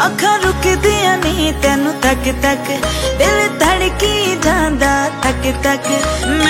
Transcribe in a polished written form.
अखां रुकदियां नी तेनू तक तक, दिल धड़की जांदा तक तक।